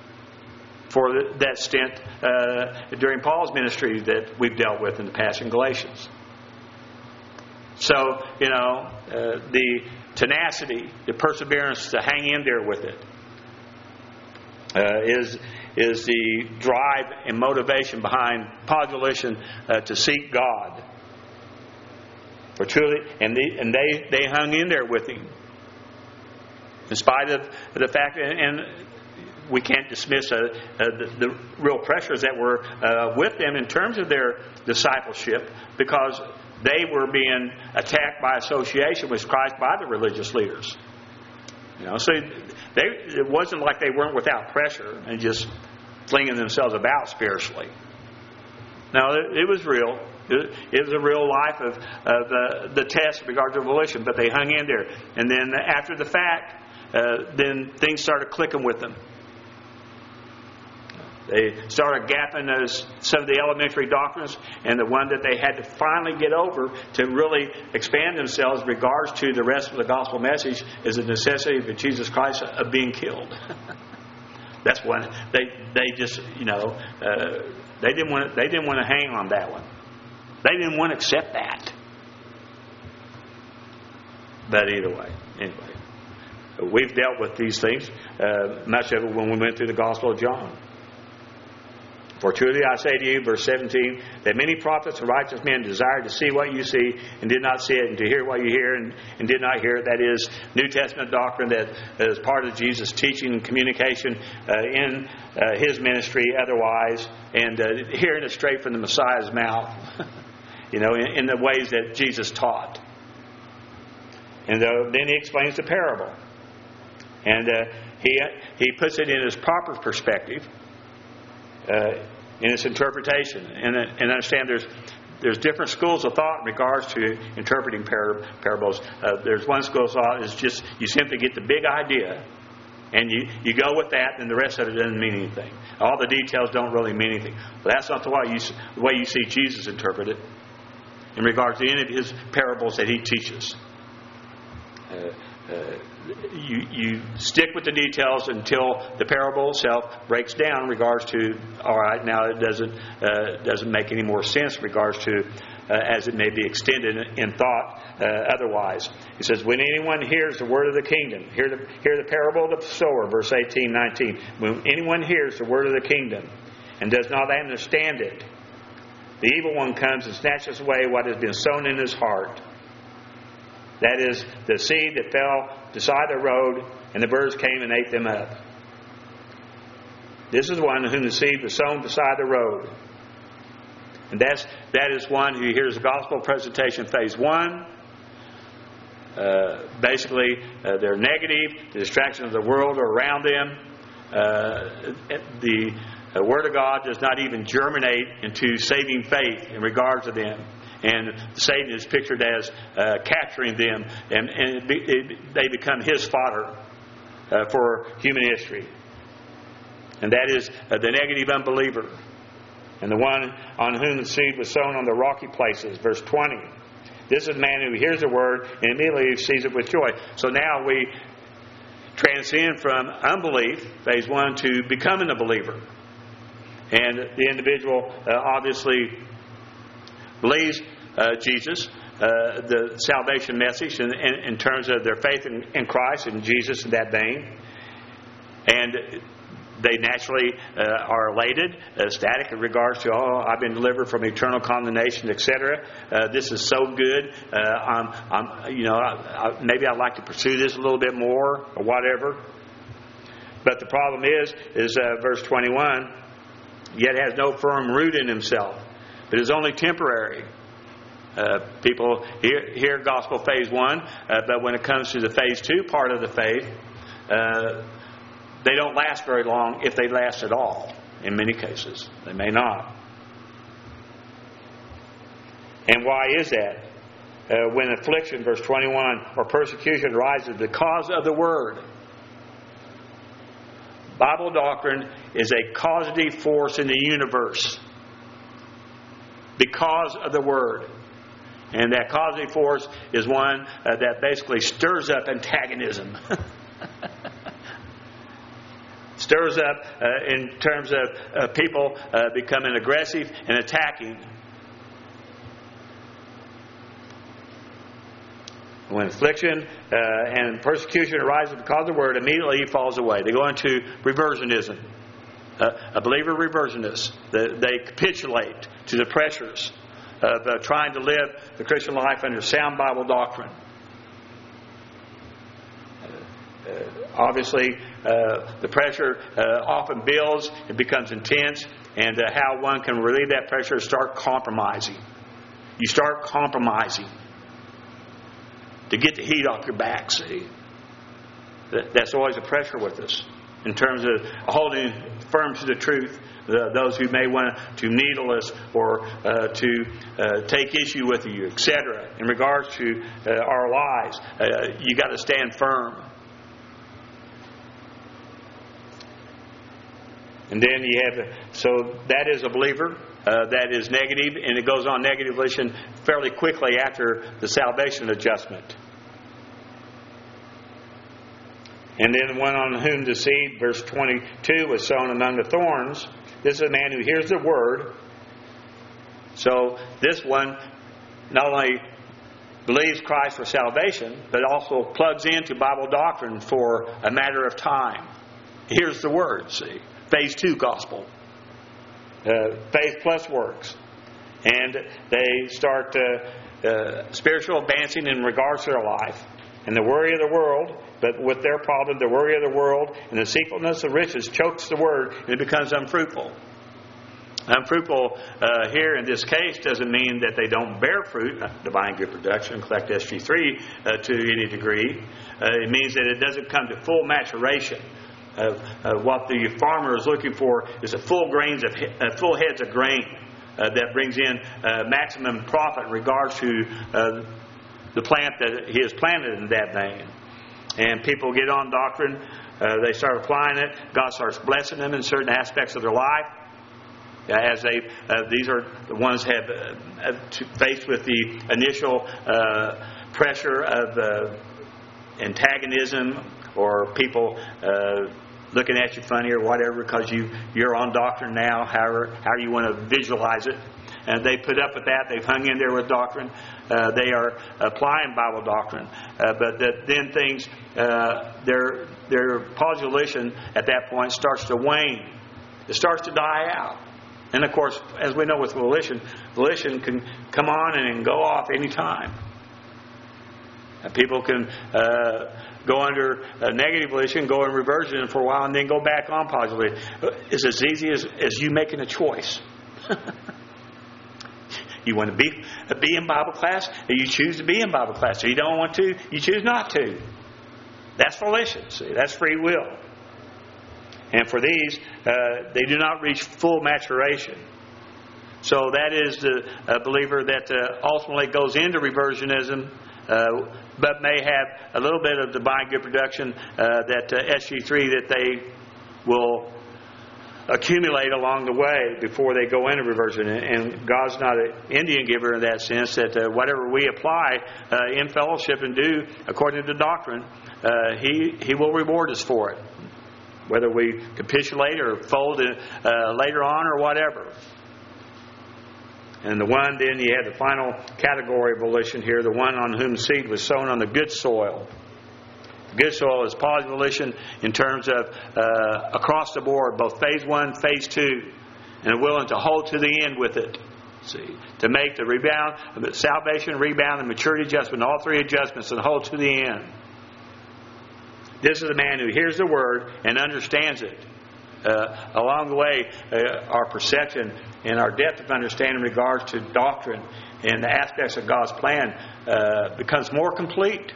for the, that stint uh, during Paul's ministry that we've dealt with in the past in Galatians. So you know, uh, the tenacity, the perseverance to hang in there with it. Uh, is is the drive and motivation behind Paul's volition uh, to seek God. For truly, and, the, and they, they hung in there with him. In spite of the fact, and, and we can't dismiss uh, uh, the, the real pressures that were uh, with them in terms of their discipleship, because they were being attacked by association with Christ by the religious leaders. You know, so they, it wasn't like they weren't without pressure and just flinging themselves about spiritually. No, it, it was real. It, it was a real life of, of uh, the test in regard to volition, but they hung in there. And then after the fact, uh, then things started clicking with them. They started gapping those, some of the elementary doctrines, and the one that they had to finally get over to really expand themselves in regards to the rest of the gospel message is the necessity for Jesus Christ of being killed. That's one they they just you know uh, they didn't want they didn't want to hang on that one. They didn't want to accept that. But either way, anyway, we've dealt with these things, uh, much of it when we went through the Gospel of John. For truly I say to you, verse seventeen, that many prophets and righteous men desired to see what you see and did not see it, and to hear what you hear and, and did not hear it. That is New Testament doctrine that is part of Jesus' teaching and communication uh, in uh, His ministry otherwise, and uh, hearing it straight from the Messiah's mouth, you know, in, in the ways that Jesus taught. And uh, then He explains the parable. And uh, he, he puts it in His proper perspective. Uh, in its interpretation, and, and understand there's there's different schools of thought in regards to interpreting par- parables. Uh, there's one school of thought is just you simply get the big idea, and you, you go with that, and the rest of it doesn't mean anything. All the details don't really mean anything. But that's not the way you the way you see Jesus interpret it in regards to any of His parables that He teaches. Uh, Uh, you, you stick with the details until the parable itself breaks down in regards to, all right, now it doesn't uh, doesn't make any more sense in regards to uh, as it may be extended in thought uh, otherwise. He says, when anyone hears the word of the kingdom, hear the, hear the parable of the sower, verse eighteen, nineteen. When anyone hears the word of the kingdom and does not understand it, the evil one comes and snatches away what has been sown in his heart. That is the seed that fell beside the road, and the birds came and ate them up. This is one whom the seed was sown beside the road. And that's, that is one who hears the gospel presentation phase one. Uh, basically, uh, they're negative. The distractions of the world are around them. Uh, the uh, Word of God does not even germinate into saving faith in regards to them. And Satan is pictured as uh, capturing them, and, and it be, it, they become his fodder uh, for human history. And that is uh, the negative unbeliever. And the one on whom the seed was sown on the rocky places, verse twenty. This is a man who hears the word and immediately sees it with joy. So now we transcend from unbelief, phase one, to becoming a believer. And the individual uh, obviously believes uh, Jesus, uh, the salvation message in, in, in terms of their faith in, in Christ and Jesus in that vein. And they naturally uh, are elated, ecstatic in regards to, oh, I've been delivered from eternal condemnation, et cetera. Uh, this is so good. Uh, I'm, I'm, you know, I, I, maybe I'd like to pursue this a little bit more or whatever. But the problem is, is uh, verse twenty-one, yet has no firm root in himself, but is only temporary. Uh, people hear, hear gospel phase one, uh, but when it comes to the phase two part of the faith, uh, they don't last very long, if they last at all. In many cases, they may not. And why is that? Uh, when affliction, verse twenty-one, or persecution arises because of the word. Bible doctrine is a causative force in the universe because of the Word. And that causative force is one uh, that basically stirs up antagonism. Stirs up uh, in terms of uh, people uh, becoming aggressive and attacking. When affliction uh, and persecution arises because of the word, immediately he falls away. They go into reversionism. Uh, a believer reversionist. They, they capitulate to the pressures of uh, trying to live the Christian life under sound Bible doctrine. Uh, uh, obviously, uh, the pressure uh, often builds and becomes intense, and uh, how one can relieve that pressure is start compromising. You start compromising to get the heat off your back, see. That's always a pressure with us in terms of holding firm to the truth. The, those who may want to needle us or uh, to uh, take issue with you, et cetera. In regards to uh, our lives, uh, you got to stand firm. And then you have, so that is a believer. Uh, that is negative, and it goes on negative volition fairly quickly after the salvation adjustment. And then one on whom the seed, verse twenty-two, was sown among the thorns. This is a man who hears the word. So this one not only believes Christ for salvation, but also plugs into Bible doctrine for a matter of time. Here's the word, see. Phase two gospel. Uh, faith plus works. And they start uh, uh, spiritual advancing in regards to their life. And the worry of the world, but with their problem, the worry of the world and the deceitfulness of riches chokes the word and it becomes unfruitful. Unfruitful uh, here in this case doesn't mean that they don't bear fruit, divine good production, collect S G three uh, to any degree. Uh, it means that it doesn't come to full maturation. Uh, uh, what the farmer is looking for is a full grains of uh, full heads of grain uh, that brings in uh, maximum profit in regards to uh, the plant that he has planted in that vein. And people get on doctrine, uh, they start applying it. God starts blessing them in certain aspects of their life. As they, uh, these are the ones who have uh, faced with the initial uh, pressure of uh, antagonism or people uh, looking at you funny or whatever because you, you're on doctrine now, however, however you want to visualize it. And they put up with that. They've hung in there with doctrine. Uh, they are applying Bible doctrine. Uh, but that then things, uh, their, their postulation at that point starts to wane. It starts to die out. And of course, as we know with volition, volition can come on and go off any time. Uh, people can uh, go under a negative volition, go in reversion for a while, and then go back on positively. It's as easy as, as you making a choice. You want to be be in Bible class, or you choose to be in Bible class. So you don't want to, you choose not to. That's volition. See, that's free will. And for these, uh, they do not reach full maturation. So that is the uh, believer that uh, ultimately goes into reversionism, uh, but may have a little bit of divine good production, uh, that uh, S G three that they will accumulate along the way before they go into reversion. And God's not an Indian giver in that sense, that uh, whatever we apply uh, in fellowship and do according to doctrine, uh, He He will reward us for it. Whether we capitulate or fold it uh, later on or whatever. And the one, then you have the final category of volition here, the one on whom seed was sown on the good soil. The good soil is positive volition in terms of uh, across the board, both phase one, phase two, and willing to hold to the end with it. See, to make the rebound, the salvation, rebound, and maturity adjustment, all three adjustments, and hold to the end. This is the man who hears the word and understands it. Uh, along the way, uh, our perception and our depth of understanding in regards to doctrine and the aspects of God's plan uh, becomes more complete.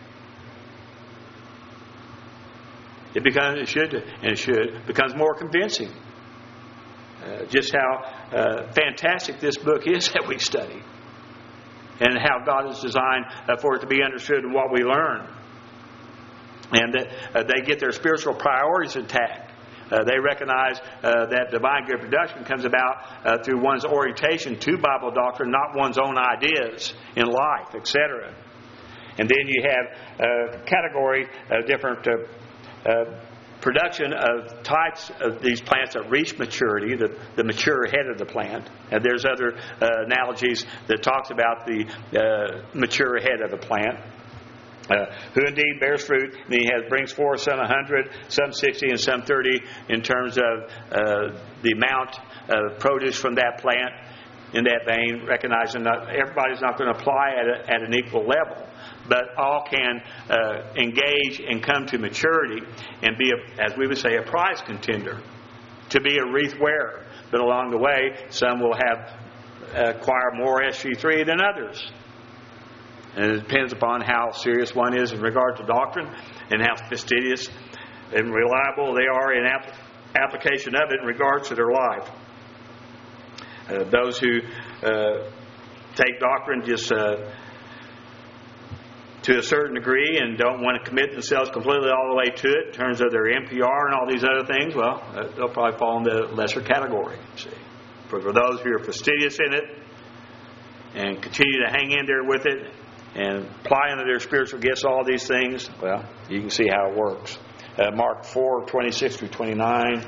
It becomes, it should, and it should, becomes more convincing. Uh, just how uh, fantastic this book is that we study, and how God has designed uh, for it to be understood in what we learn. And that uh, they get their spiritual priorities intact. Uh, they recognize uh, that divine good production comes about uh, through one's orientation to Bible doctrine, not one's own ideas in life, et cetera. And then you have a category of different uh, uh, production of types of these plants that reach maturity, the, the mature head of the plant. And there's other uh, analogies that talks about the uh, mature head of the plant. Uh, who indeed bears fruit. I mean, he has brings forth some a hundred, some sixty, and some thirty in terms of uh, the amount of produce from that plant in that vein, recognizing that everybody's not going to apply at, a, at an equal level, but all can uh, engage and come to maturity and be, a, as we would say, a prize contender, to be a wreath wearer. But along the way, some will have uh, acquire more S G three than others. And it depends upon how serious one is in regard to doctrine and how fastidious and reliable they are in ap- application of it in regards to their life. Uh, those who uh, take doctrine just uh, to a certain degree and don't want to commit themselves completely all the way to it in terms of their N P R and all these other things, well, uh, they'll probably fall in the lesser category. See, but for those who are fastidious in it and continue to hang in there with it, and apply unto their spiritual gifts all these things, well, you can see how it works. Uh, Mark four, twenty-six through twenty-nine.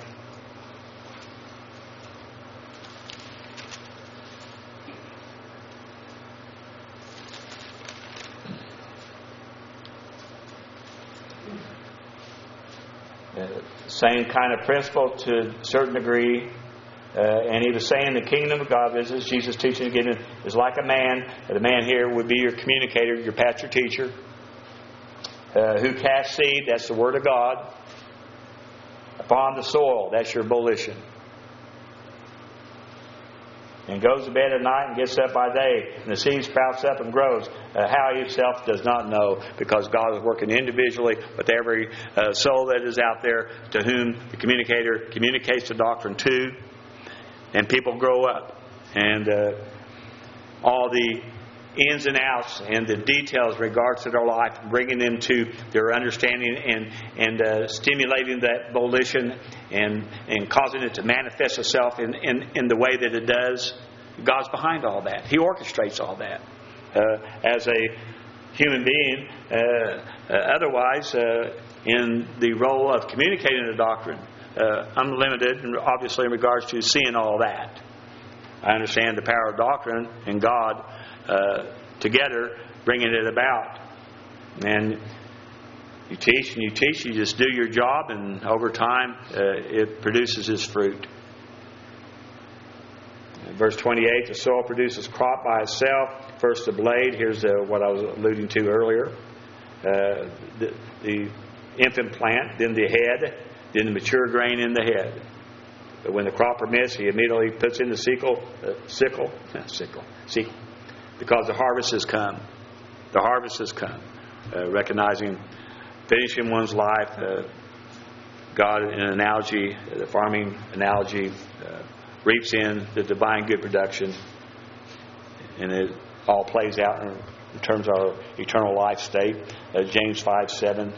Uh, same kind of principle to a certain degree. Uh, and he was saying the kingdom of God, this is Jesus teaching again, is like a man. The man here would be your communicator, your pastor teacher, uh, who casts seed, that's the word of God, upon the soil, that's your volition. And goes to bed at night and gets up by day. And the seed sprouts up and grows. Uh, how he himself does not know, because God is working individually with every uh, soul that is out there to whom the communicator communicates the doctrine to. And people grow up. And uh, all the ins and outs and the details in regards to their life, bringing them to their understanding and and uh, stimulating that volition and and causing it to manifest itself in, in, in the way that it does. God's behind all that. He orchestrates all that. Uh, as a human being, uh, uh, otherwise, uh, in the role of communicating the doctrine, uh, I'm limited, obviously, in regards to seeing all that. I understand the power of doctrine and God Uh, together bringing it about. And you teach and you teach, you just do your job, and over time uh, it produces its fruit. Verse twenty-eight, the soil produces crop by itself. First the blade, here's the, what I was alluding to earlier. Uh, the, the infant plant, then the head, then the mature grain in the head. But when the crop permits, he immediately puts in the sickle, uh, sickle, sickle, sickle. Because the harvest has come. The harvest has come. Uh, recognizing, finishing one's life. Uh, God, in an analogy, the farming analogy, uh, reaps in the divine good production. And it all plays out in, in terms of our eternal life state. Uh, James five seven.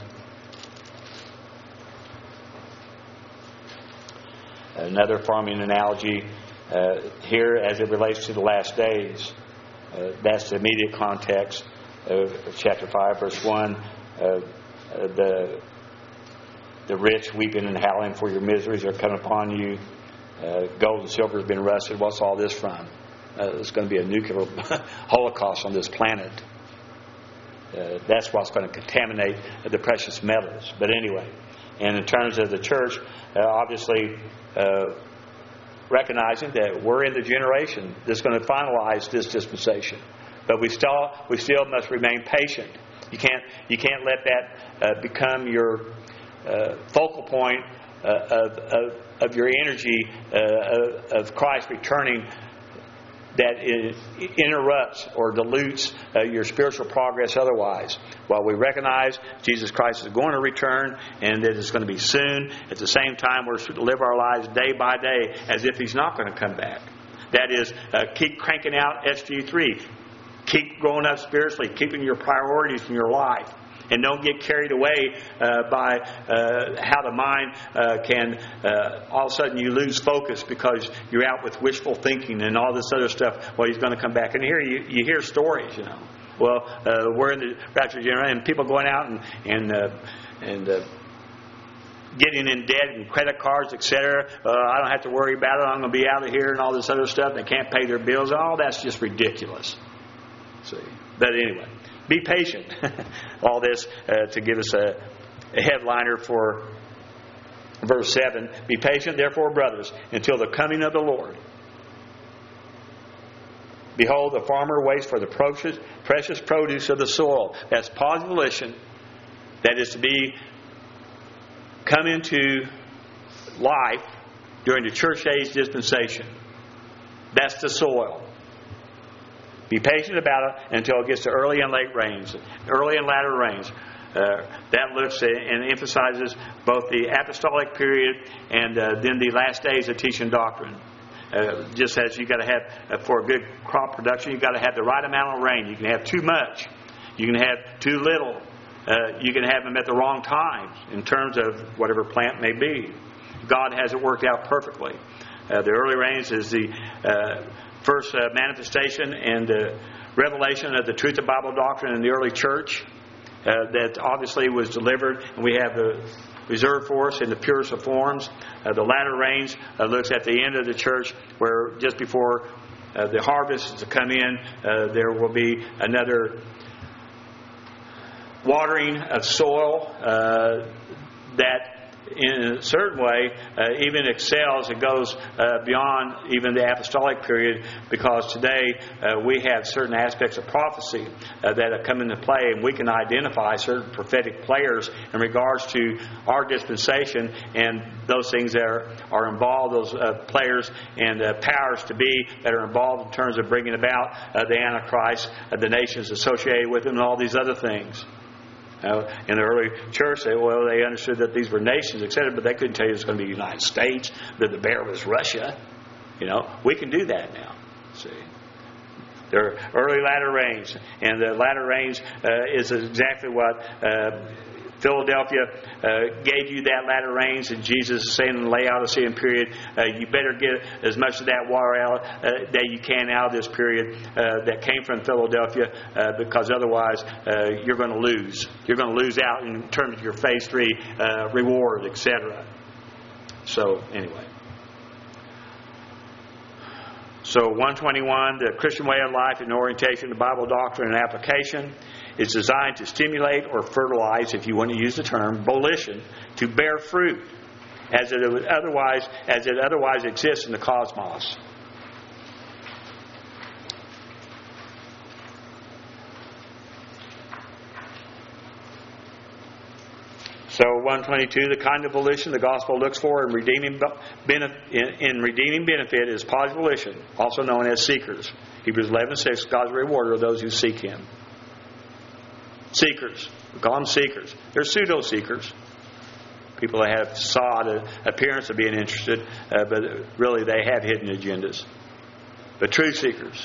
Another farming analogy uh, here as it relates to the last days. Uh, that's the immediate context of chapter five, verse one. Uh, uh, the the rich weeping and howling for your miseries are coming upon you. Uh, gold and silver has been rusted. What's all this from? Uh, there's going to be a nuclear holocaust on this planet. Uh, that's what's going to contaminate the precious metals. But anyway, and in terms of the church, uh, obviously, uh, recognizing that we're in the generation that's going to finalize this dispensation, but we still we still must remain patient. You can't you can't let that uh, become your uh, focal point uh, of, of of your energy uh, of, of Christ returning. That it interrupts or dilutes uh, your spiritual progress otherwise. While we recognize Jesus Christ is going to return and that it's going to be soon, at the same time we're to live our lives day by day as if He's not going to come back. That is, uh, keep cranking out S G three. Keep growing up spiritually, keeping your priorities in your life. And don't get carried away uh, by uh, how the mind uh, can, uh, all of a sudden you lose focus because you're out with wishful thinking and all this other stuff. Well, He's going to come back. And here you, you hear stories, you know. Well, uh, we're in the rapture generation, and people going out and and uh, and uh, getting in debt and credit cards, et cetera. Uh, I don't have to worry about it. I'm going to be out of here and all this other stuff. They can't pay their bills. All that's just ridiculous. See, but anyway. Be patient. All this uh, to give us a, a headliner for verse seven. Be patient, therefore, brothers, until the coming of the Lord. Behold, the farmer waits for the precious, precious produce of the soil. That's positive volition. That is to be come into life during the church age dispensation. That's the soil. Be patient about it until it gets to early and late rains, early and latter rains. Uh, that looks and emphasizes both the apostolic period and uh, then the last days of teaching doctrine. Uh, just as you got to have uh, for a good crop production, you got to have the right amount of rain. You can have too much, you can have too little. Uh, you can have them at the wrong times in terms of whatever plant may be. God has it worked out perfectly. Uh, the early rains is the uh, first uh, manifestation and uh, revelation of the truth of Bible doctrine in the early church uh, that obviously was delivered, and we have the reserved for us in the purest of forms. Uh, the latter rains uh, looks at the end of the church, where just before uh, the harvest is to come in, uh, there will be another watering of soil uh, that in a certain way, uh, even excels and goes uh, beyond even the apostolic period, because today uh, we have certain aspects of prophecy uh, that have come into play, and we can identify certain prophetic players in regards to our dispensation and those things that are, are involved, those uh, players and uh, powers to be that are involved in terms of bringing about uh, the Antichrist, uh, the nations associated with them, and all these other things. Uh, in the early church, they, well, they understood that these were nations, et cetera, but they couldn't tell you it was going to be the United States, that the bear was Russia. You know, we can do that now. See, there are early latter rains, and the latter rains uh, is exactly what uh, Philadelphia uh, gave you, that latter rains, and Jesus is saying in the Laodicean period, uh, you better get as much of that water out uh, that you can out of this period uh, that came from Philadelphia, uh, because otherwise uh, you're going to lose. You're going to lose out in terms of your phase three uh, reward, et cetera. So anyway. So one twenty-one, the Christian way of life and orientation to Bible doctrine and application is designed to stimulate or fertilize, if you want to use the term, volition, to bear fruit as it otherwise as it otherwise exists in the cosmos. So one twenty-two, the kind of volition the gospel looks for in redeeming benefit, in redeeming benefit is positive volition, also known as seekers. Hebrews eleven six, God's rewarder of those who seek Him. Seekers. We call them seekers. They're pseudo-seekers. People that have saw the appearance of being interested, uh, but really they have hidden agendas. But true seekers.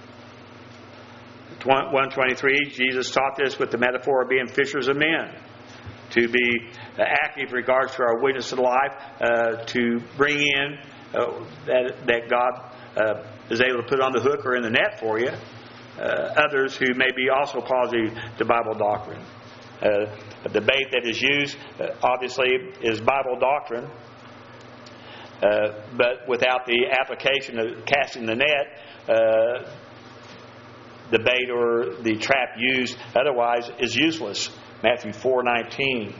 one twenty-three, Jesus taught this with the metaphor of being fishers of men. To be uh, active in regards to our witness to life, uh, to bring in uh, that, that God uh, is able to put on the hook or in the net for you, uh, others who may be also positive to Bible doctrine. Uh, the bait that is used, uh, obviously, is Bible doctrine, uh, but without the application of casting the net, uh, the bait or the trap used otherwise is useless. Matthew four nineteen.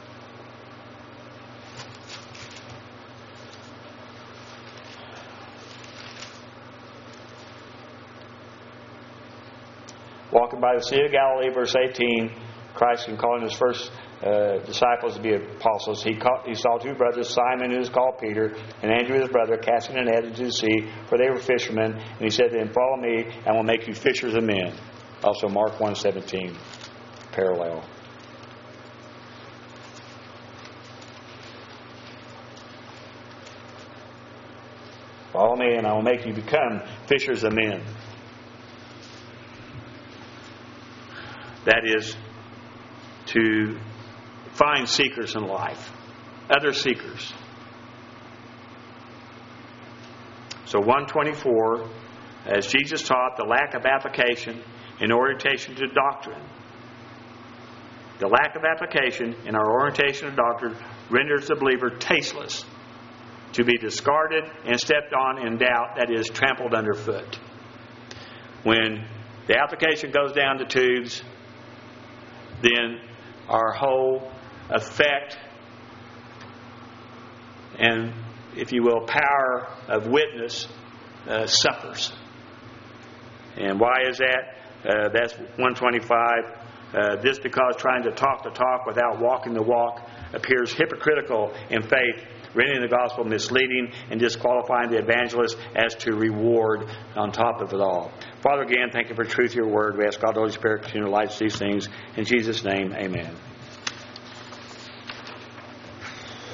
Walking by the Sea of Galilee, verse eighteen, Christ, in calling His first uh, disciples to be apostles, he, called, he saw two brothers, Simon, who is called Peter, and Andrew his brother, casting a net into the sea, for they were fishermen. And He said to them, "Follow me, and I will make you fishers of men." Also Mark one seventeen, parallel. Follow me, and I will make you become fishers of men. That is to find seekers in life, other seekers. So one twenty-four, as Jesus taught, the lack of application in orientation to doctrine. The lack of application in our orientation to doctrine renders the believer tasteless, to be discarded and stepped on in doubt, that is, trampled underfoot. When the application goes down the tubes, then our whole effect and, if you will, power of witness uh, suffers. And why is that? Uh, that's one twenty-five. Uh, this because trying to talk the talk without walking the walk appears hypocritical in faith, rendering the gospel misleading and disqualifying the evangelist as to reward on top of it all. Father, again, thank you for the truth of your word. We ask God, the Holy Spirit, to continue to light these things. In Jesus' name, amen.